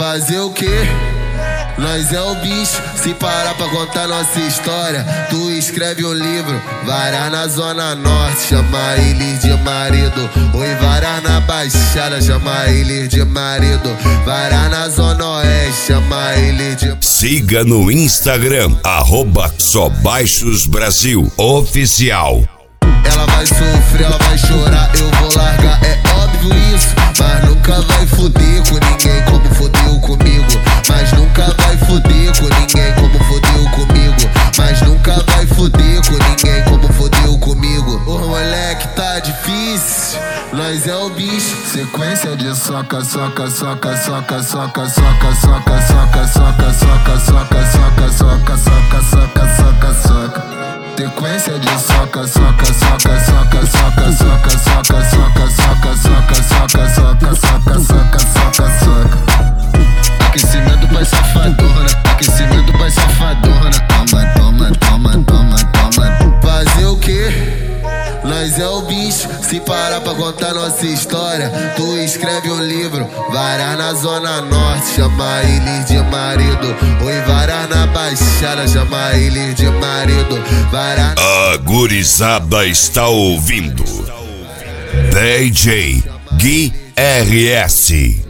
Fazer o quê? Nós é o bicho, se parar pra contar nossa história. Tu escreve um livro, varar na zona norte, chama eles de marido. Oi, varar na baixada, chama eles de marido. Varar na zona oeste, chama eles de marido. Siga no Instagram, @SóBaixosBrasil Oficial. Ela vai sofrer, ela vai chorar, eu vou largar, é óbvio isso. Mas nunca vai foder com ninguém como fodeu comigo. Mas nunca vai foder com ninguém como fodeu comigo. Mas nunca vai foder com ninguém como fodeu comigo. Ô moleque, tá difícil, nós é o bicho. Sequência de soca, soca, soca, soca, soca, soca, soca, soca, soca, soca, soca, soca, soca, soca, soca, soca, soca. Sequência de soca, soca, soca, soca, soca, soca, soca, soca, soca, soca, soca, soca, soca, soca, soca, soca. Aquecimento vai safadona, aquecimento vai safadona. Toma, toma, toma, toma, toma. Fazer o quê? Nós é o bicho, se parar pra contar nossa história. Tu escreve um livro, varar na zona norte, chama eles de marido. Oi, varar na baixada, chama eles de marido. Varar... A gurizada está ouvindo DJ Gui RS.